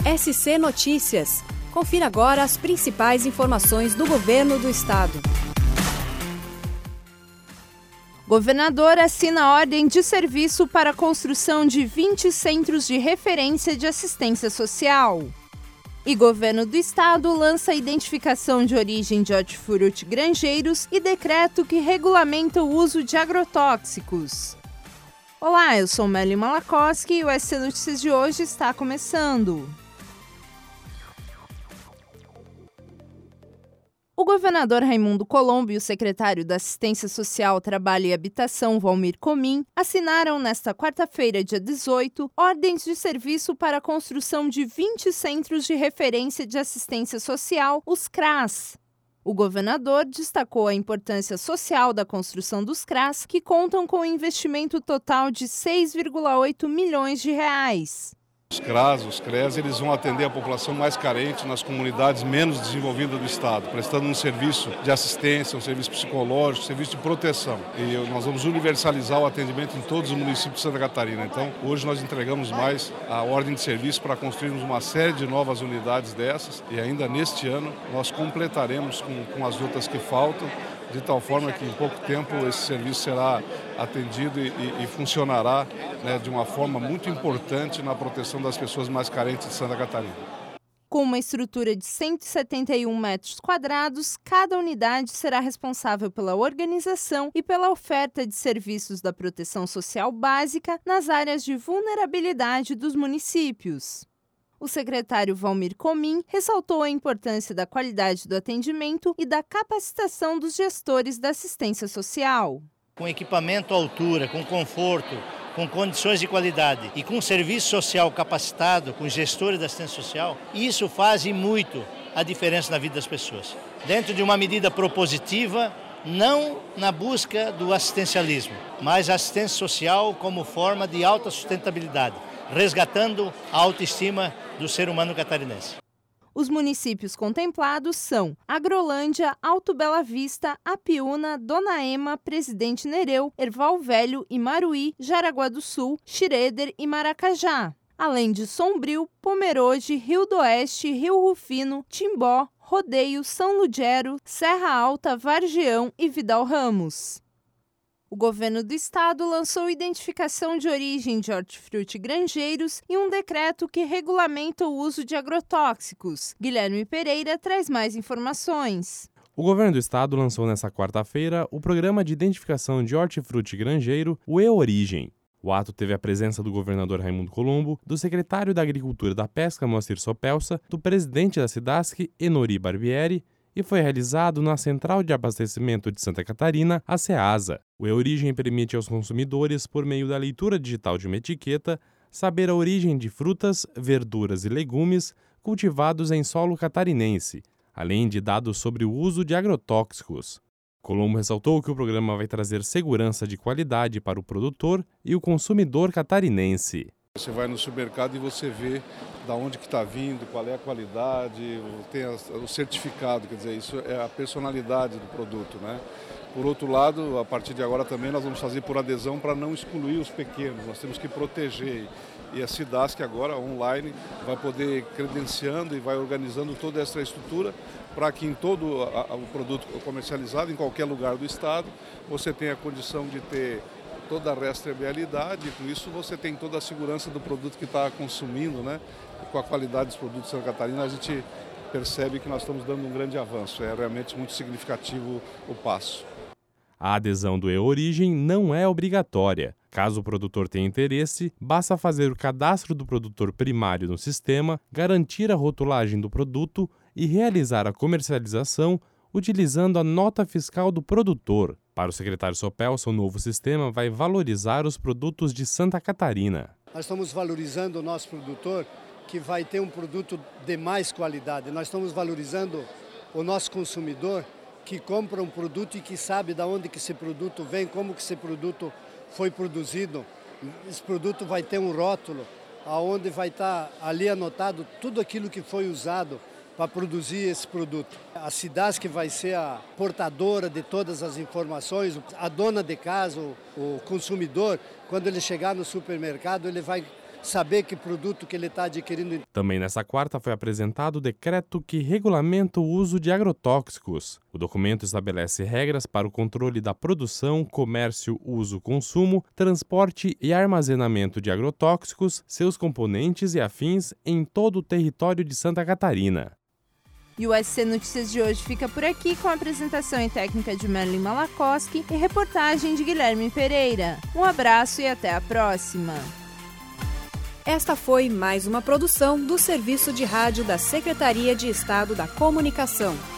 SC Notícias. Confira agora as principais informações do Governo do Estado. Governador assina ordem de serviço para a construção de 20 centros de referência de assistência social. E Governo do Estado lança a identificação de origem de hortifruti grangeiros e decreto que regulamenta o uso de agrotóxicos. Olá, eu sou Meli Malakoski e o SC Notícias de hoje está começando. O governador Raimundo Colombo e o secretário da Assistência Social, Trabalho e Habitação, Valmir Comin, assinaram nesta quarta-feira, dia 18, ordens de serviço para a construção de 20 Centros de Referência de Assistência Social, os CRAS. O governador destacou a importância social da construção dos CRAS, que contam com um investimento total de 6,8 milhões de reais. Os CRAS, os CREAS, eles vão atender a população mais carente nas comunidades menos desenvolvidas do Estado, prestando um serviço de assistência, um serviço psicológico, um serviço de proteção. E nós vamos universalizar o atendimento em todos os municípios de Santa Catarina. Então, hoje nós entregamos mais a ordem de serviço para construirmos uma série de novas unidades dessas e ainda neste ano nós completaremos com as outras que faltam, de tal forma que em pouco tempo esse serviço será atendido e funcionará, de uma forma muito importante na proteção das pessoas mais carentes de Santa Catarina. Com uma estrutura de 171 metros quadrados, cada unidade será responsável pela organização e pela oferta de serviços da proteção social básica nas áreas de vulnerabilidade dos municípios. O secretário Valmir Comin ressaltou a importância da qualidade do atendimento e da capacitação dos gestores da assistência social. Com equipamento à altura, com conforto, com condições de qualidade e com serviço social capacitado, com gestores da assistência social, isso faz muito a diferença na vida das pessoas. Dentro de uma medida propositiva, não na busca do assistencialismo, mas a assistência social como forma de alta sustentabilidade, resgatando a autoestima do ser humano catarinense. Os municípios contemplados são Agrolândia, Alto Bela Vista, Apiúna, Dona Ema, Presidente Nereu, Erval Velho, Imaruí, Jaraguá do Sul, Xireder e Maracajá, além de Sombrio, Pomerode, Rio do Oeste, Rio Rufino, Timbó, Rodeio, São Lugero, Serra Alta, Vargião e Vidal Ramos. O Governo do Estado lançou identificação de origem de hortifruti grangeiros e um decreto que regulamenta o uso de agrotóxicos. Guilherme Pereira traz mais informações. O Governo do Estado lançou nesta quarta-feira o Programa de Identificação de Hortifruti Grangeiro, o E-Origem. O ato teve a presença do governador Raimundo Colombo, do secretário da Agricultura e da Pesca, Moacir Sopelsa, do presidente da SIDASC, Enori Barbieri, e foi realizado na Central de Abastecimento de Santa Catarina, a CEASA. O E-Origem permite aos consumidores, por meio da leitura digital de uma etiqueta, saber a origem de frutas, verduras e legumes cultivados em solo catarinense, além de dados sobre o uso de agrotóxicos. Colombo ressaltou que o programa vai trazer segurança de qualidade para o produtor e o consumidor catarinense. Você vai no supermercado e você vê da onde que está vindo, qual é a qualidade, tem o certificado, quer dizer, isso é a personalidade do produto, né? Por outro lado, a partir de agora também nós vamos fazer por adesão para não excluir os pequenos, nós temos que proteger. E a SIDASC agora, online, vai poder credenciando e vai organizando toda essa estrutura para que em todo o produto comercializado, em qualquer lugar do estado, você tenha a condição de ter toda a rastreabilidade, e com isso você tem toda a segurança do produto que está consumindo, né? E com a qualidade dos produtos de Santa Catarina, a gente percebe que nós estamos dando um grande avanço. É realmente muito significativo o passo. A adesão do E-Origem não é obrigatória. Caso o produtor tenha interesse, basta fazer o cadastro do produtor primário no sistema, garantir a rotulagem do produto e realizar a comercialização utilizando a nota fiscal do produtor. Para o secretário Sopelsa, o novo sistema vai valorizar os produtos de Santa Catarina. Nós estamos valorizando o nosso produtor, que vai ter um produto de mais qualidade. Nós estamos valorizando o nosso consumidor, que compra um produto e que sabe de onde que esse produto vem, como que esse produto foi produzido. Esse produto vai ter um rótulo, onde vai estar ali anotado tudo aquilo que foi usado para produzir esse produto. A SIDASC vai ser a portadora de todas as informações, a dona de casa, o consumidor, quando ele chegar no supermercado, ele vai saber que produto que ele está adquirindo. Também nessa quarta foi apresentado o decreto que regulamenta o uso de agrotóxicos. O documento estabelece regras para o controle da produção, comércio, uso, consumo, transporte e armazenamento de agrotóxicos, seus componentes e afins em todo o território de Santa Catarina. E o SC Notícias de hoje fica por aqui com a apresentação e técnica de Merlin Malakoski e reportagem de Guilherme Pereira. Um abraço e até a próxima! Esta foi mais uma produção do Serviço de Rádio da Secretaria de Estado da Comunicação.